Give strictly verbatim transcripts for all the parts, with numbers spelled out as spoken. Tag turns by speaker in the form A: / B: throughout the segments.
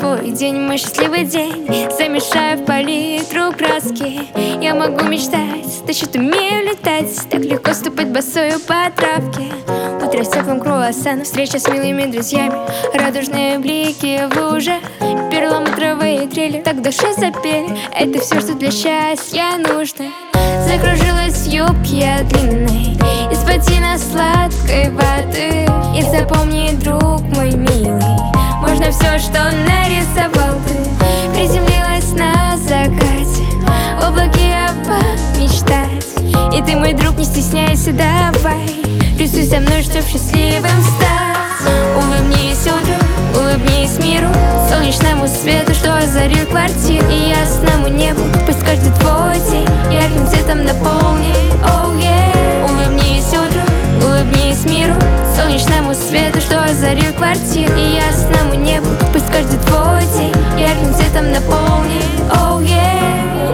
A: твой день, мой счастливый день. Замешаю в палитру краски. Я могу мечтать, значит умею летать. Так легко ступать босою по травке. Утро с теплым круассаном, встреча с милыми друзьями, радужные блики в луже, перламутровые трели так в душе запели. Это все, что для счастья нужно. Закружилась в юбке длинной, из ботинок сладкой воды. И запомни, друг мой милый, можно все, что нарисовал ты. Приземлилась на закате, в облаке помечтать. И ты, мой друг, не стесняйся, давай рисуй со мной, чтоб счастливым стать. Улыбнись утру, улыбнись миру, солнечному свету, что озарил квартиру, и ясному небу. Пусть каждый твой день ярким цветом наполнит. Oh yeah. Улыбнись утру, улыбнись миру, солнечному свету, что озарил квартиру, и ясному небу. Пусть каждый твой день ярким цветом наполнит. Oh yeah.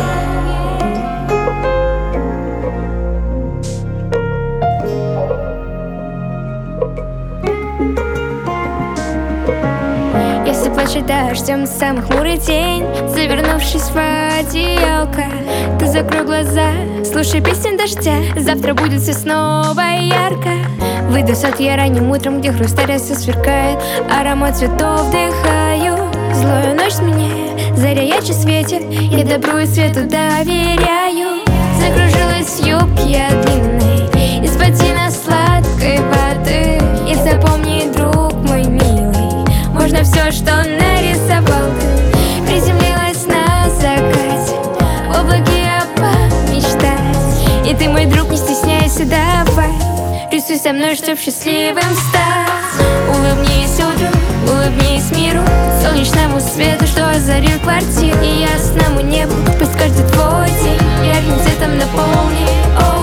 A: Если плачет дождем самый хмурый день, завернувшись в одеялко, ты закрой глаза, слушай песни дождя. Завтра будет все снова ярко. Выйду в сад я ранним утром, где хрусталь все сверкает. Аромат цветов вдыхаю, злую ночь сменяя, заря ярче светит. Я добру и свету доверяю. Закружилась в юбке длинной, из ботинок сладкой воды. И запомни, друг мой милый, можно все, что нарисовал ты. Приземлилась на закате, в облаке помечтать. И ты, мой друг, не стесняйся, давай рисуй со мной, чтоб счастливым стать. Улыбнись утру, улыбнись миру, солнечному свету, что озарил квартиру, и ясному небу. Пусть каждый твой день ярким цветом наполнит.